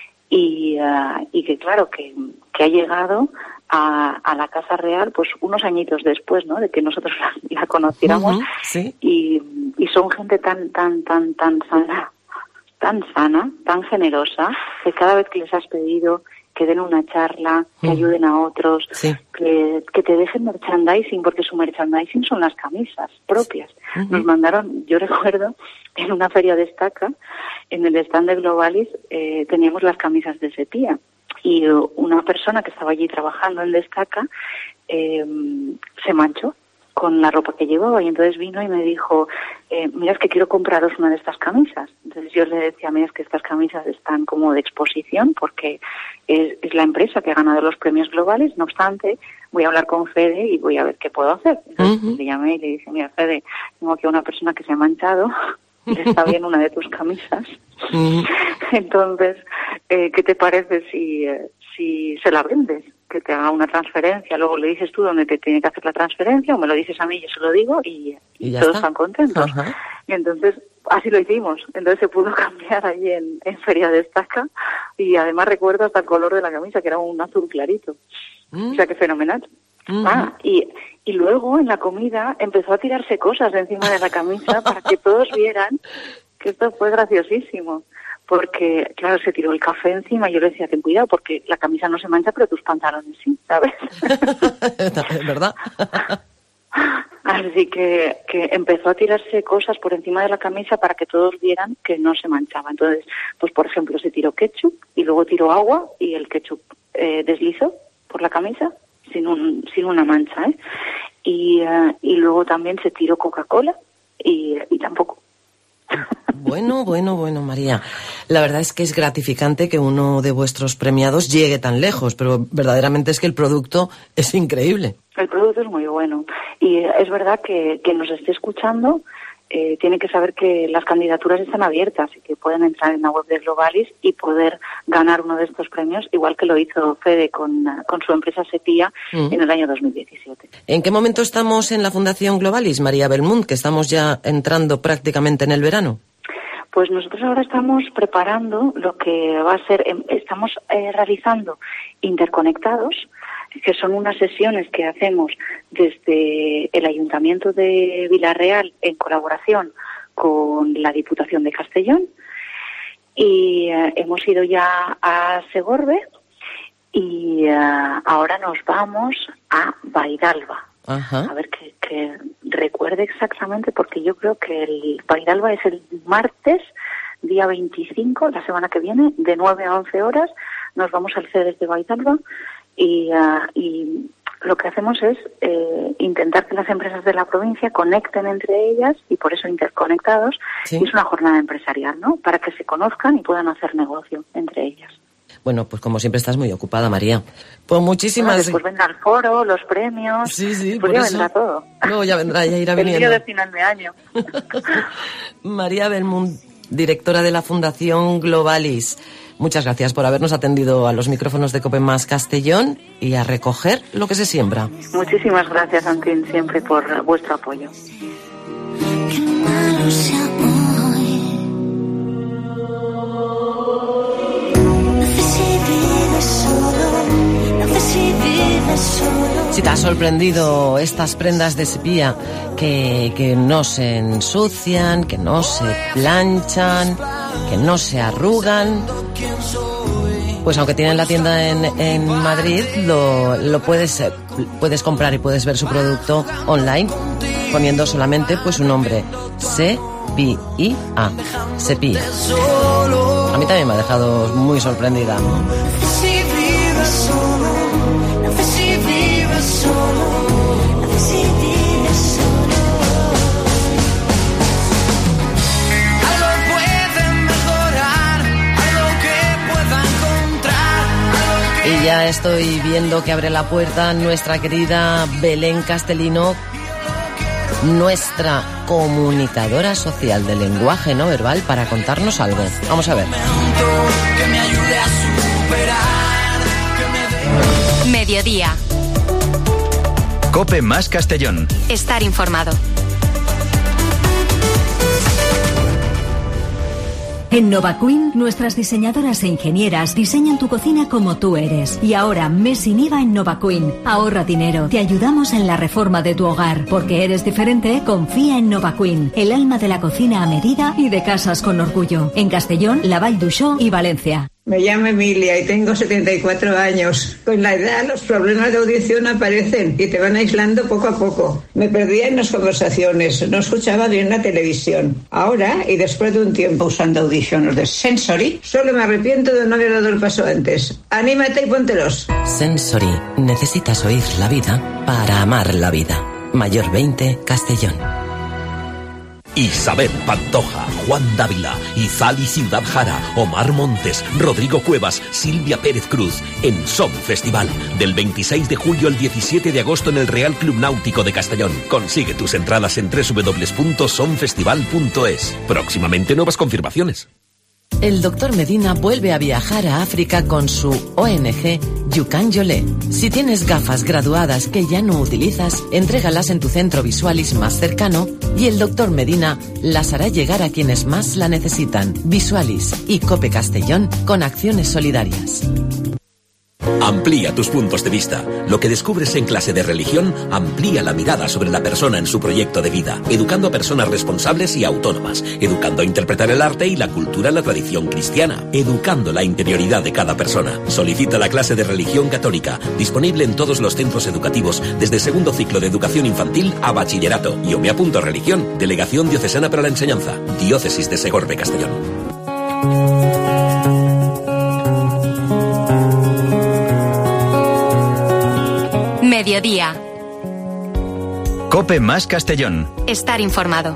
y uh, y que claro que que ha llegado a, a la Casa Real pues unos añitos después, ¿no? De que nosotros la, la conociéramos. Uh-huh, sí. y y son gente tan tan tan tan sana tan sana, tan generosa, que cada vez que les has pedido que den una charla, que mm. ayuden a otros, sí. que, que te dejen merchandising, porque su merchandising son las camisas propias. Uh-huh. Nos mandaron, yo recuerdo, en una feria de Estaca, en el stand de Globalis, eh, teníamos las camisas de Sepía. Y una persona que estaba allí trabajando en Destaca eh, se manchó con la ropa que llevaba y entonces vino y me dijo, eh, mira, es que quiero compraros una de estas camisas. Entonces yo le decía, mira, es que estas camisas están como de exposición porque es, es la empresa que ha ganado los premios Globalis. No obstante, voy a hablar con Fede y voy a ver qué puedo hacer. Entonces uh-huh. le llamé y le dije, mira, Fede, tengo aquí a una persona que se ha manchado, le está bien una de tus camisas. Uh-huh. Entonces, eh, ¿qué te parece si, eh, si se la vendes? Que te haga una transferencia, luego le dices tú dónde te tiene que hacer la transferencia, o me lo dices a mí, yo se lo digo, y, y, y todos está. Están contentos. Uh-huh. Y entonces, así lo hicimos. Entonces se pudo cambiar allí en, en Feria de Estaca, y además recuerdo hasta el color de la camisa, que era un azul clarito. Uh-huh. O sea, que fenomenal. Uh-huh. Ah, y, y luego en la comida empezó a tirarse cosas de encima de la camisa para que todos vieran que esto fue graciosísimo. Porque, claro, se tiró el café encima y yo le decía, ten cuidado, porque la camisa no se mancha, pero tus pantalones sí, ¿sabes? ¿Verdad? Así que, que empezó a tirarse cosas por encima de la camisa para que todos vieran que no se manchaba. Entonces, pues por ejemplo, se tiró ketchup y luego tiró agua y el ketchup eh, deslizó por la camisa sin un sin una mancha, ¿eh? Y, uh, y luego también se tiró Coca-Cola y, y tampoco. Bueno, bueno, bueno, María. La verdad es que es gratificante que uno de vuestros premiados llegue tan lejos, pero verdaderamente es que el producto es increíble. El producto es muy bueno. Y es verdad que quien nos esté escuchando eh, tiene que saber que las candidaturas están abiertas y que pueden entrar en la web de Globalis y poder ganar uno de estos premios, igual que lo hizo Fede con, con su empresa Sepía mm. en el año dos mil diecisiete. ¿En qué momento estamos en la Fundación Globalis, María Belmund, que estamos ya entrando prácticamente en el verano? Pues nosotros ahora estamos preparando lo que va a ser, estamos eh, realizando interconectados, que son unas sesiones que hacemos desde el Ayuntamiento de Vila-real en colaboración con la Diputación de Castellón, y eh, hemos ido ya a Segorbe y eh, ahora nos vamos a Baidalba. Ajá. A ver que, que recuerde exactamente, porque yo creo que el Baidalba es el martes, día veinticinco, la semana que viene, de nueve a once horas, nos vamos al C E D E S de Baidalba y, uh, y lo que hacemos es eh, intentar que las empresas de la provincia conecten entre ellas, y por eso interconectados, ¿sí? Y es una jornada empresarial, ¿no? Para que se conozcan y puedan hacer negocio entre ellas. Bueno, pues como siempre estás muy ocupada, María. Pues muchísimas... Bueno, después vendrá el foro, los premios... Sí, sí, pues por ya eso... vendrá todo. No, ya vendrá, ya irá viniendo. El día de final de año. María Belmund, directora de la Fundación Globalis. Muchas gracias por habernos atendido a los micrófonos de COPE Más Castellón y a recoger lo que se siembra. Muchísimas gracias, Antín, siempre por vuestro apoyo. no sea hoy. No sé si vives solo, no sé si vives solo. Si te ha sorprendido estas prendas de sepia que, que no se ensucian, que no se planchan, que no se arrugan, pues aunque tienen la tienda en, en Madrid, lo, lo puedes, puedes comprar y puedes ver su producto online poniendo solamente pues su nombre, Sepia, Sepia. A mí también me ha dejado muy sorprendida. Y ya estoy viendo que abre la puerta nuestra querida Belén Castellino, nuestra comunicadora social del lenguaje no verbal, para contarnos algo. Vamos a ver. Mediodía. COPE más Castellón. Estar informado. En Novaqueen, nuestras diseñadoras e ingenieras diseñan tu cocina como tú eres. Y ahora, mes sin I V A en Novaqueen. Ahorra dinero. Te ayudamos en la reforma de tu hogar. Porque eres diferente, confía en Novaqueen, el alma de la cocina a medida y de casas con orgullo. En Castellón, La Vall d'Uixó y Valencia. Me llamo Emilia y tengo setenta y cuatro años. Con la edad los problemas de audición aparecen y te van aislando poco a poco. Me perdía en las conversaciones, no escuchaba bien la televisión. Ahora, y después de un tiempo usando audífonos de Sensory, solo me arrepiento de no haber dado el paso antes. Anímate y póntelos. Sensory, necesitas oír la vida para amar la vida. Mayor veinte, Castellón. Isabel Pantoja, Juan Dávila, Izali Ciudad Jara, Omar Montes, Rodrigo Cuevas, Silvia Pérez Cruz, en Som Festival, del veintiséis de julio al diecisiete de agosto en el Real Club Náutico de Castellón. Consigue tus entradas en doble u doble u doble u punto som festival punto es. Próximamente nuevas confirmaciones. El doctor Medina vuelve a viajar a África con su O N G Yukan Yolé. Si tienes gafas graduadas que ya no utilizas, entrégalas en tu centro Visualis más cercano y el doctor Medina las hará llegar a quienes más la necesitan. Visualis y COPE Castellón con acciones solidarias. Amplía tus puntos de vista. Lo que descubres en clase de religión amplía la mirada sobre la persona en su proyecto de vida, educando a personas responsables y autónomas, educando a interpretar el arte y la cultura en la tradición cristiana, educando la interioridad de cada persona. Solicita la clase de religión católica, disponible en todos los centros educativos, desde segundo ciclo de educación infantil a bachillerato. Yo me apunto a religión, Delegación Diocesana para la Enseñanza, Diócesis de Segorbe, Castellón. Mediodía. COPE más Castellón. Estar informado.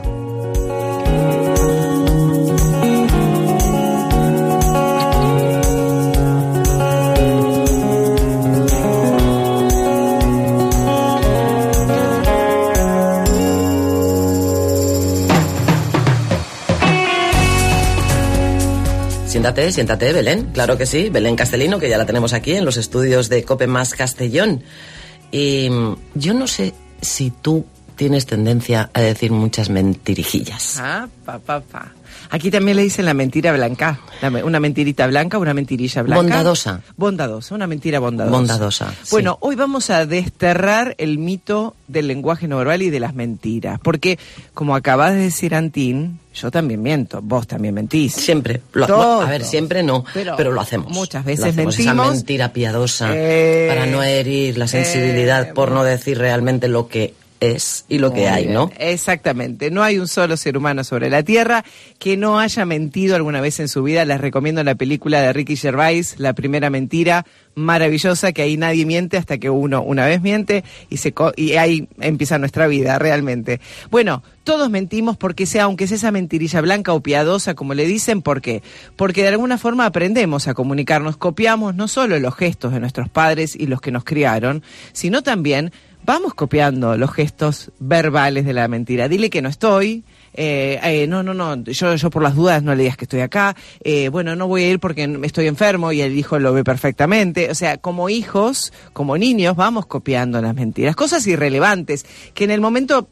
Siéntate, siéntate, Belén. Claro que sí, Belén Castellino, que ya la tenemos aquí en los estudios de COPE más Castellón. Y yo no sé si tú tienes tendencia a decir muchas mentirijillas. Ah, pa, pa, pa. Aquí también le dicen la mentira blanca. La, una mentirita blanca, una mentirilla blanca. Bondadosa. Bondadosa, una mentira bondadosa. Bondadosa. Bueno, sí. Hoy vamos a desterrar el mito del lenguaje no verbal y de las mentiras. Porque, como acabas de decir, Antín, yo también miento, vos también mentís. Siempre. Lo, Todo. A ver, siempre no, pero, pero lo hacemos. Muchas veces lo hacemos, mentimos. Esa mentira piadosa eh, para no herir la sensibilidad, eh, por no decir realmente lo que es y lo que hay, bien. ¿no? Exactamente. No hay un solo ser humano sobre la Tierra que no haya mentido alguna vez en su vida. Les recomiendo la película de Ricky Gervais, La Primera Mentira, maravillosa, que ahí nadie miente hasta que uno una vez miente y se co- y ahí empieza nuestra vida realmente. Bueno, todos mentimos porque sea, aunque sea esa mentirilla blanca o piadosa, como le dicen, ¿por qué? Porque de alguna forma aprendemos a comunicarnos, copiamos no solo los gestos de nuestros padres y los que nos criaron, sino también vamos copiando los gestos verbales de la mentira. Dile que no estoy, eh, eh, no, no, no, yo, yo por las dudas no le digas que estoy acá, eh, bueno, no voy a ir porque estoy enfermo y el hijo lo ve perfectamente. O sea, como hijos, como niños, vamos copiando las mentiras. Cosas irrelevantes que en el momento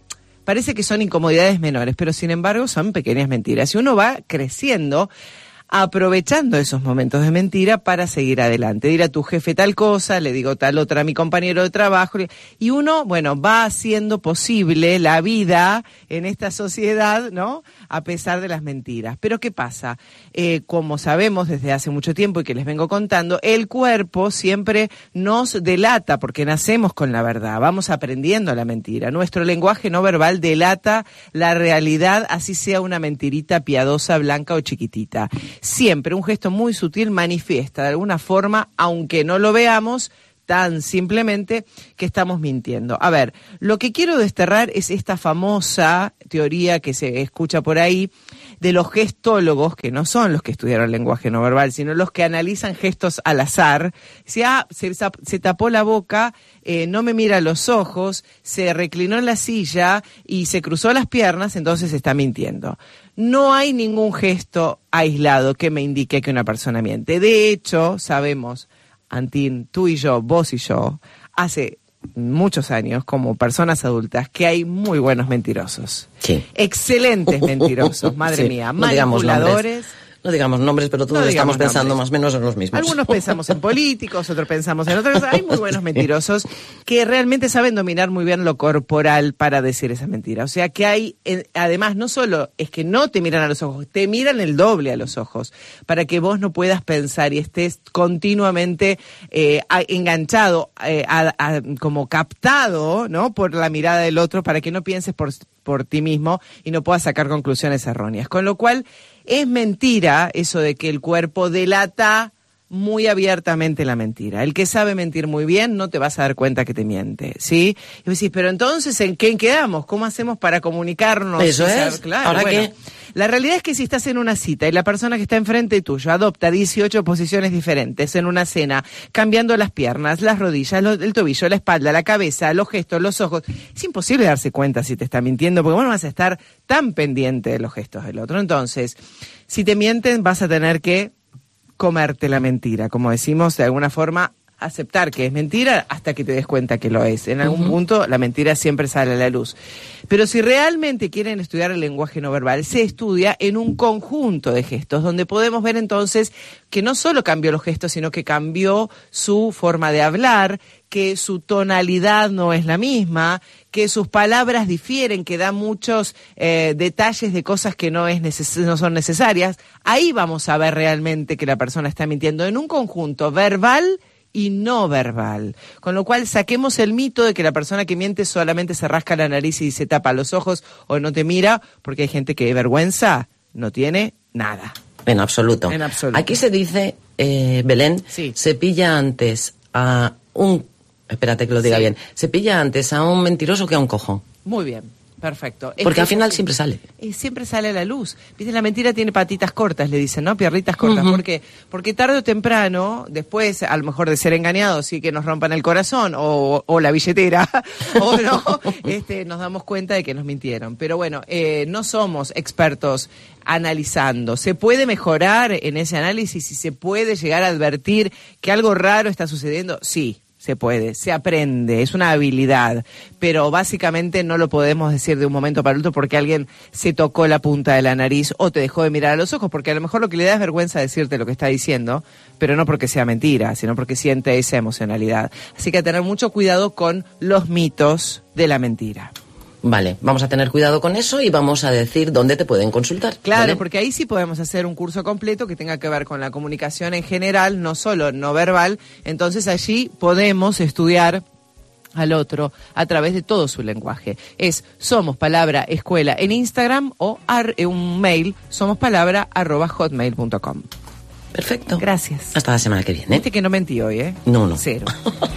parece que son incomodidades menores, pero sin embargo son pequeñas mentiras. Y uno va creciendo aprovechando esos momentos de mentira para seguir adelante. Dir a tu jefe tal cosa, le digo tal otra a mi compañero de trabajo, y uno, bueno, va haciendo posible la vida en esta sociedad, ¿no?, a pesar de las mentiras. Pero ¿qué pasa? Eh, como sabemos desde hace mucho tiempo y que les vengo contando, el cuerpo siempre nos delata porque nacemos con la verdad, vamos aprendiendo la mentira. Nuestro lenguaje no verbal delata la realidad, así sea una mentirita piadosa, blanca o chiquitita. Siempre un gesto muy sutil manifiesta de alguna forma, aunque no lo veamos, tan simplemente que estamos mintiendo. A ver, lo que quiero desterrar es esta famosa teoría que se escucha por ahí de los gestólogos, que no son los que estudiaron lenguaje no verbal, sino los que analizan gestos al azar. Si ah, se, se tapó la boca, eh, no me mira a los ojos, se reclinó en la silla y se cruzó las piernas, entonces está mintiendo. No hay ningún gesto aislado que me indique que una persona miente. De hecho, sabemos, Antín, tú y yo, vos y yo, hace muchos años, como personas adultas, que hay muy buenos mentirosos. Sí. Excelentes mentirosos, madre sí. mía. No digamos manipuladores. nombres. No digamos nombres, pero todos No estamos pensando nombres. más o menos en los mismos. Algunos pensamos en políticos, otros pensamos en otras cosas. Hay muy buenos mentirosos que realmente saben dominar muy bien lo corporal para decir esa mentira. O sea que hay, eh, además, no solo es que no te miran a los ojos, te miran el doble a los ojos, para que vos no puedas pensar y estés continuamente eh, a, enganchado, eh, a, a, como captado, ¿no?, por la mirada del otro, para que no pienses por, por ti mismo y no puedas sacar conclusiones erróneas. Con lo cual, es mentira eso de que el cuerpo delata muy abiertamente la mentira. El que sabe mentir muy bien no te vas a dar cuenta que te miente, ¿sí? Y vos decís, pero entonces, ¿en qué quedamos? ¿Cómo hacemos para comunicarnos? Eso o sea, es. Claro, ¿Ahora bueno, qué? La realidad es que si estás en una cita y la persona que está enfrente tuyo adopta dieciocho posiciones diferentes en una cena, cambiando las piernas, las rodillas, lo, el tobillo, la espalda, la cabeza, los gestos, los ojos, es imposible darse cuenta si te está mintiendo, porque vos no vas a estar tan pendiente de los gestos del otro. Entonces, si te mienten, vas a tener que comerte la mentira, como decimos, de alguna forma aceptar que es mentira hasta que te des cuenta que lo es. En algún uh-huh. punto la mentira siempre sale a la luz. Pero si realmente quieren estudiar el lenguaje no verbal, se estudia en un conjunto de gestos, donde podemos ver entonces que no solo cambió los gestos, sino que cambió su forma de hablar, que su tonalidad no es la misma, que sus palabras difieren, que da muchos eh, detalles de cosas que no, es neces- no son necesarias. Ahí vamos a ver realmente que la persona está mintiendo en un conjunto verbal y no verbal. Con lo cual, saquemos el mito de que la persona que miente solamente se rasca la nariz y se tapa los ojos o no te mira, porque hay gente que de vergüenza no tiene nada. En absoluto. En absoluto. Aquí se dice, eh, Belén, sí. se pilla antes a un... Espérate que lo diga sí. bien. Se pilla antes a un mentiroso que a un cojo. Muy bien. Perfecto. Porque es que, al final siempre sale. Eh, siempre sale a la luz. Viste, la mentira tiene patitas cortas, le dicen, ¿no? Piernitas cortas. Uh-huh. ¿Por qué? Porque tarde o temprano, después, a lo mejor de ser engañados, sí que nos rompan el corazón o, o la billetera, o no, este, nos damos cuenta de que nos mintieron. Pero bueno, eh, no somos expertos analizando. ¿Se puede mejorar en ese análisis y se puede llegar a advertir que algo raro está sucediendo? Sí. Se puede, se aprende, es una habilidad, pero básicamente no lo podemos decir de un momento para otro porque alguien se tocó la punta de la nariz o te dejó de mirar a los ojos, porque a lo mejor lo que le da es vergüenza decirte lo que está diciendo, pero no porque sea mentira, sino porque siente esa emocionalidad. Así que a tener mucho cuidado con los mitos de la mentira. Vale, vamos a tener cuidado con eso y vamos a decir dónde te pueden consultar. Claro, ¿vale? Porque ahí sí podemos hacer un curso completo que tenga que ver con la comunicación en general, no solo no verbal. Entonces allí podemos estudiar al otro a través de todo su lenguaje. Es Somos Palabra Escuela en Instagram o ar, un mail somospalabra arroba hotmail punto com. Perfecto. Gracias. Hasta la semana que viene. Viste que no mentí hoy, ¿eh? No, no. Cero.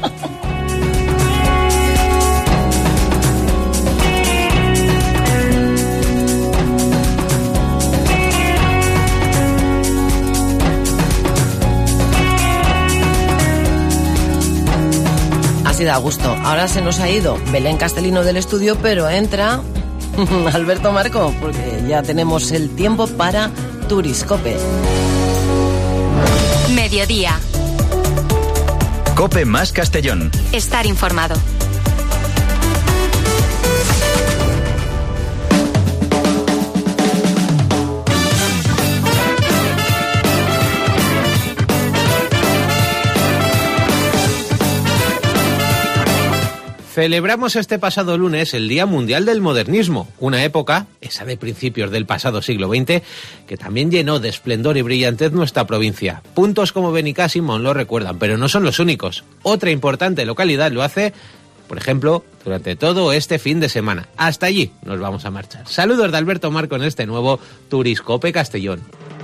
Así da gusto. Ahora se nos ha ido Belén Castellino del estudio, pero entra Alberto Marco, porque ya tenemos el tiempo para Turiscope. Mediodía. Cope más Castellón. Estar informado. Celebramos este pasado lunes el Día Mundial del Modernismo, una época, esa de principios del pasado siglo veinte, que también llenó de esplendor y brillantez nuestra provincia. Puntos como Benicàssim aún lo recuerdan, pero no son los únicos. Otra importante localidad lo hace, por ejemplo, durante todo este fin de semana. Hasta allí nos vamos a marchar. Saludos de Alberto Mar con este nuevo Turiscope Castellón.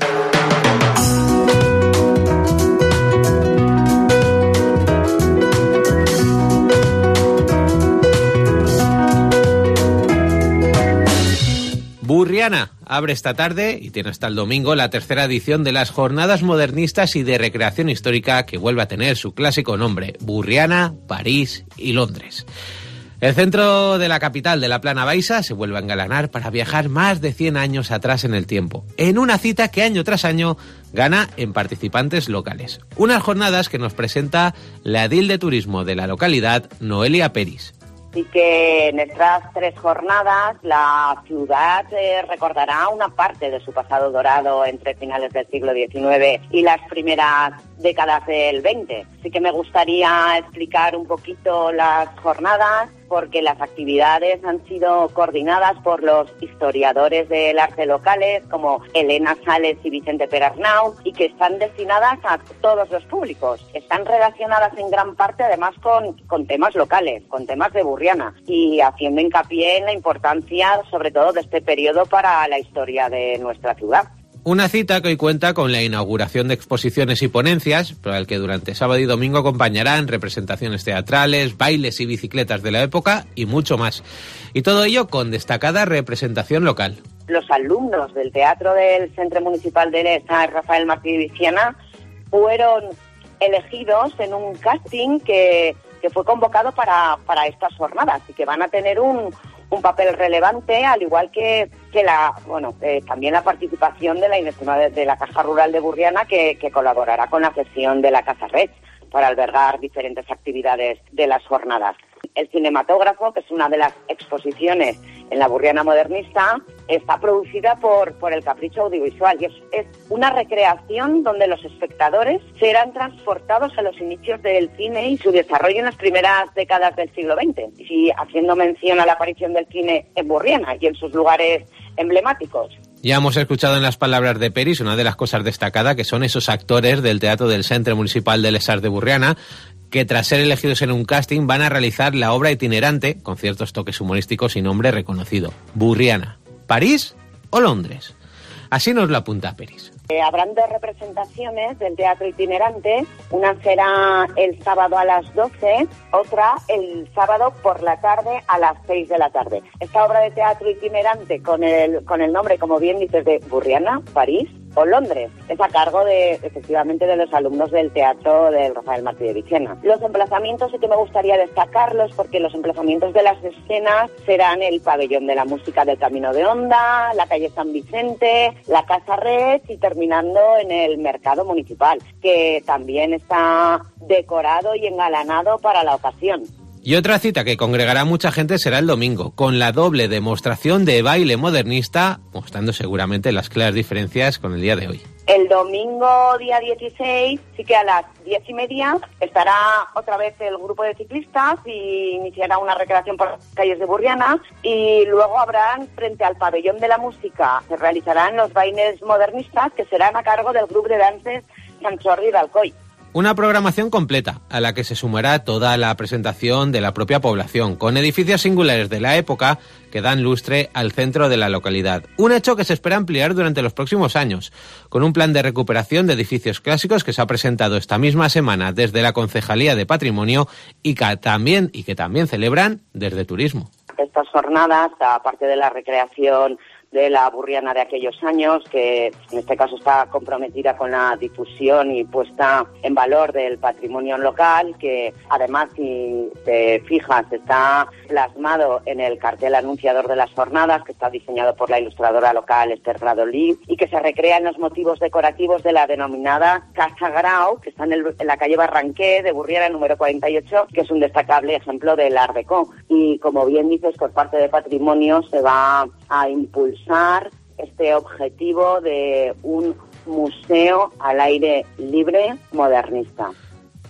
Burriana abre esta tarde y tiene hasta el domingo la tercera edición de las Jornadas Modernistas y de Recreación Histórica, que vuelve a tener su clásico nombre: Burriana, París y Londres. El centro de la capital de la Plana Baixa se vuelve a engalanar para viajar más de cien años atrás en el tiempo, en una cita que año tras año gana en participantes locales. Unas jornadas que nos presenta la edil de turismo de la localidad, Noelia Peris. Así que en estas tres jornadas la ciudad eh, recordará una parte de su pasado dorado entre finales del siglo diecinueve y las primeras décadas del veinte. Así que me gustaría explicar un poquito las jornadas, porque las actividades han sido coordinadas por los historiadores del arte locales como Elena Sales y Vicente Perarnau, y que están destinadas a todos los públicos. Están relacionadas en gran parte además con, con temas locales, con temas de Burriana, y haciendo hincapié en la importancia sobre todo de este periodo para la historia de nuestra ciudad. Una cita que hoy cuenta con la inauguración de exposiciones y ponencias, pero al que durante sábado y domingo acompañarán representaciones teatrales, bailes y bicicletas de la época y mucho más. Y todo ello con destacada representación local. Los alumnos del Teatro del Centre Municipal de San Rafael Martí de Viciana fueron elegidos en un casting que, que fue convocado para, para estas jornadas y que van a tener un... un papel relevante, al igual que, que la bueno eh, también la participación de la inestimable de la Caja Rural de Burriana, que, que colaborará con la gestión de la Casa Reig para albergar diferentes actividades de las jornadas. El cinematógrafo, que es una de las exposiciones en la Burriana modernista, está producida por, por el Capricho Audiovisual y es, es una recreación donde los espectadores serán transportados a los inicios del cine y su desarrollo en las primeras décadas del siglo veinte, y haciendo mención a la aparición del cine en Burriana y en sus lugares emblemáticos. Ya hemos escuchado en las palabras de Peris una de las cosas destacadas, que son esos actores del Teatro del Centre Municipal de les Arts de Burriana, que tras ser elegidos en un casting van a realizar la obra itinerante con ciertos toques humorísticos y nombre reconocido: Burriana, París o Londres. Así nos lo apunta Peris. Eh, habrán dos representaciones del teatro itinerante. Una será el sábado a las doce, otra el sábado por la tarde a las seis de la tarde. Esta obra de teatro itinerante con el, con el nombre, como bien dices, de Burriana, París o Londres, es a cargo de, efectivamente, de los alumnos del Teatro del Rafael Martí de Viciana. Los emplazamientos sí que me gustaría destacarlos, porque los emplazamientos de las escenas serán el Pabellón de la Música del Camino de Honda, la calle San Vicente, la Casa Reig y terminando en el Mercado Municipal, que también está decorado y engalanado para la ocasión. Y otra cita que congregará a mucha gente será el domingo, con la doble demostración de baile modernista, mostrando seguramente las claras diferencias con el día de hoy. El domingo día dieciséis, sí que a las diez y media, estará otra vez el grupo de ciclistas y iniciará una recreación por las calles de Burriana, y luego habrán, frente al Pabellón de la Música, se realizarán los bailes modernistas, que serán a cargo del grupo de danses Sant Jordi d'Alcoi. Una programación completa, a la que se sumará toda la presentación de la propia población, con edificios singulares de la época que dan lustre al centro de la localidad. Un hecho que se espera ampliar durante los próximos años, con un plan de recuperación de edificios clásicos que se ha presentado esta misma semana desde la Concejalía de Patrimonio y que también, y que también celebran desde Turismo. Estas jornadas, aparte de la recreación de la Burriana de aquellos años, que en este caso está comprometida con la difusión y puesta en valor del patrimonio local, que además, si te fijas, está plasmado en el cartel anunciador de las jornadas, que está diseñado por la ilustradora local Esther Radolí, y que se recrea en los motivos decorativos de la denominada Casa Grau, que está en, el, en la calle Barranqué de Burriana número cuarenta y ocho, que es un destacable ejemplo del Art Deco. Y como bien dices, por parte de Patrimonio se va a impulsar este objetivo de un museo al aire libre modernista.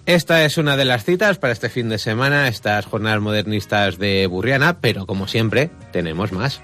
Esta es una de las citas para este fin de semana, estas jornadas modernistas de Burriana, pero como siempre, tenemos más.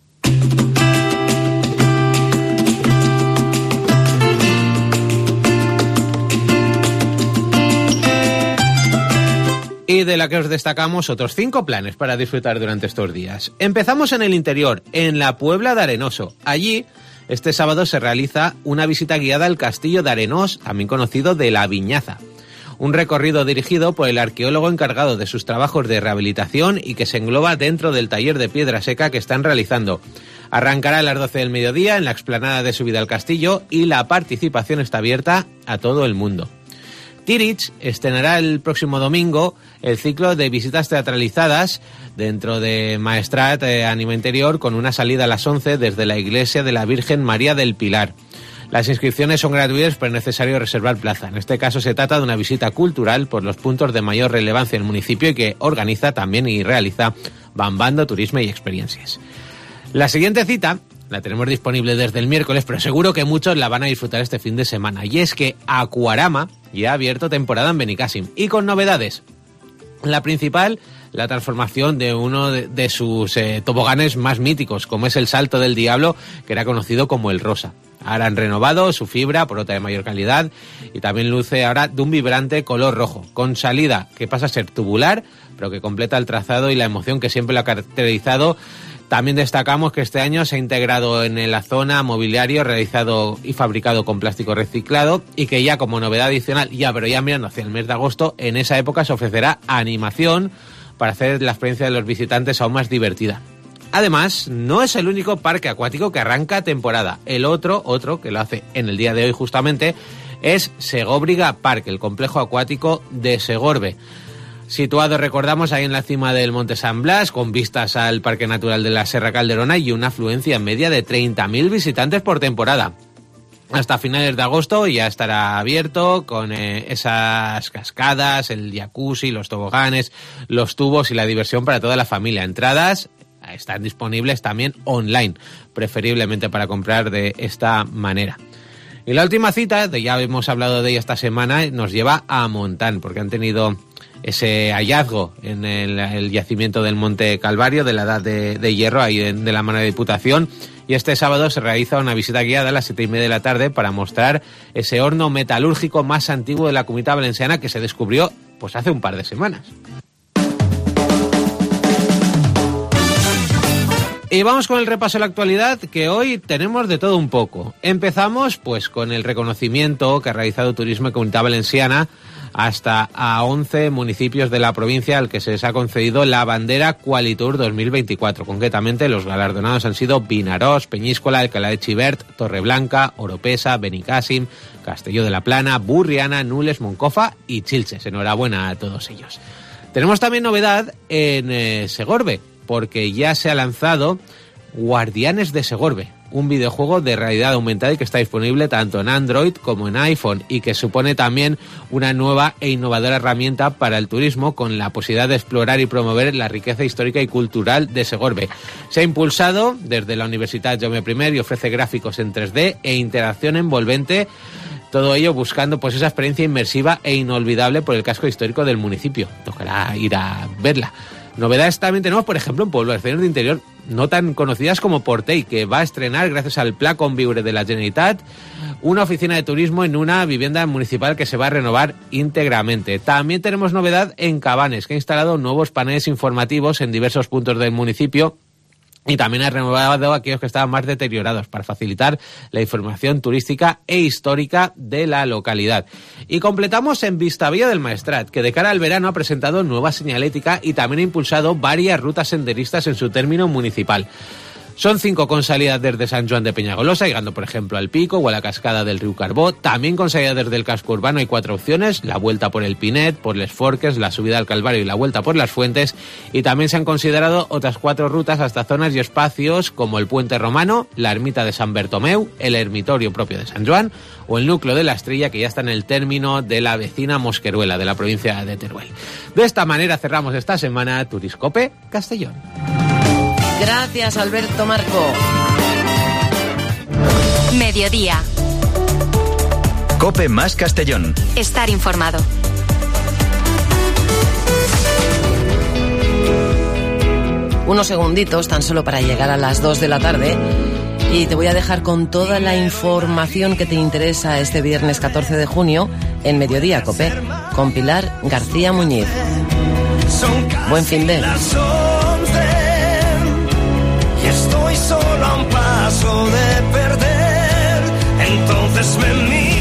Y de la que os destacamos otros cinco planes para disfrutar durante estos días. Empezamos en el interior, en la Puebla de Arenoso. Allí, este sábado se realiza una visita guiada al Castillo de Arenós, también conocido de La Viñaza. Un recorrido dirigido por el arqueólogo encargado de sus trabajos de rehabilitación y que se engloba dentro del taller de piedra seca que están realizando. Arrancará a las doce del mediodía en la explanada de subida al castillo y la participación está abierta a todo el mundo. Tirich estrenará el próximo domingo el ciclo de visitas teatralizadas dentro de Maestrat eh, Ánima Interior, con una salida a las once desde la iglesia de la Virgen María del Pilar. Las inscripciones son gratuitas, pero es necesario reservar plaza. En este caso se trata de una visita cultural por los puntos de mayor relevancia del municipio y que organiza también y realiza Bambando Turismo y Experiencias. La siguiente cita la tenemos disponible desde el miércoles, pero seguro que muchos la van a disfrutar este fin de semana. Y es que Aquarama ya ha abierto temporada en Benicàssim y con novedades. La principal, la transformación de uno de, de sus eh, toboganes más míticos, como es el Salto del Diablo, que era conocido como el Rosa. Ahora han renovado su fibra por otra de mayor calidad y también luce ahora de un vibrante color rojo, con salida que pasa a ser tubular, pero que completa el trazado y la emoción que siempre lo ha caracterizado. También destacamos que este año se ha integrado en la zona mobiliario realizado y fabricado con plástico reciclado y que ya como novedad adicional, ya pero ya mirando hacia el mes de agosto, en esa época se ofrecerá animación para hacer la experiencia de los visitantes aún más divertida. Además, no es el único parque acuático que arranca temporada. El otro, otro que lo hace en el día de hoy justamente, es Segóbriga Park, el complejo acuático de Segorbe. Situado, recordamos, ahí en la cima del Monte San Blas, con vistas al Parque Natural de la Serra Calderona y una afluencia media de treinta mil visitantes por temporada. Hasta finales de agosto ya estará abierto con eh, esas cascadas, el jacuzzi, los toboganes, los tubos y la diversión para toda la familia. Entradas están disponibles también online, preferiblemente para comprar de esta manera. Y la última cita, de ya hemos hablado de ella esta semana, nos lleva a Montán, porque han tenido ese hallazgo en el, el yacimiento del Monte Calvario de la Edad de, de Hierro, ahí de, de la mano de Diputación, y este sábado se realiza una visita guiada a las siete y media de la tarde para mostrar ese horno metalúrgico más antiguo de la Comunidad Valenciana que se descubrió pues hace un par de semanas. Y vamos con el repaso de la actualidad, que hoy tenemos de todo un poco. Empezamos pues con el reconocimiento que ha realizado Turismo y Comunidad Valenciana hasta a once municipios de la provincia al que se les ha concedido la bandera Qualitour dos mil veinticuatro. Concretamente, los galardonados han sido Vinaròs, Peñíscola, Alcalá de Xivert, Torreblanca, Oropesa, Benicàssim, Castelló de la Plana, Burriana, Nules, Moncofa y Xilxes. Enhorabuena a todos ellos. Tenemos también novedad en eh, Segorbe, porque ya se ha lanzado Guardianes de Segorbe, un videojuego de realidad aumentada y que está disponible tanto en Android como en iPhone y que supone también una nueva e innovadora herramienta para el turismo con la posibilidad de explorar y promover la riqueza histórica y cultural de Segorbe. Se ha impulsado desde la Universidad Jaume primero y ofrece gráficos en tres D e interacción envolvente, todo ello buscando pues esa experiencia inmersiva e inolvidable por el casco histórico del municipio. Tocará ir a verla. Novedades también tenemos, por ejemplo, en poblaciones de interior no tan conocidas como Portell, que va a estrenar, gracias al Pla Conviure de la Generalitat, una oficina de turismo en una vivienda municipal que se va a renovar íntegramente. También tenemos novedad en Cabanes, que ha instalado nuevos paneles informativos en diversos puntos del municipio y también ha renovado aquellos que estaban más deteriorados para facilitar la información turística e histórica de la localidad. Y completamos en Vistabella del Maestrat, que de cara al verano ha presentado nueva señalética y también ha impulsado varias rutas senderistas en su término municipal. Son cinco con salida desde San Joan de Peñagolosa, llegando por ejemplo al Pico o a la cascada del Riu Carbó. También con salida desde el casco urbano hay cuatro opciones: la vuelta por el Pinet, por les Forques, la subida al Calvario y la vuelta por las Fuentes. Y también se han considerado otras cuatro rutas hasta zonas y espacios como el Puente Romano, la ermita de San Bertomeu, el ermitorio propio de San Joan o el núcleo de la Estrella, que ya está en el término de la vecina Mosqueruela de la provincia de Teruel. De esta manera cerramos esta semana Turiscope Castellón. Gracias, Alberto Marco. Mediodía. Cope más Castellón. Estar informado. unos segunditos tan solo para llegar a las dos de la tarde y te voy a dejar con toda la información que te interesa este viernes catorce de junio en Mediodía Cope con Pilar García Muñiz. Buen fin de... Y estoy solo a un paso de perder, entonces me miro.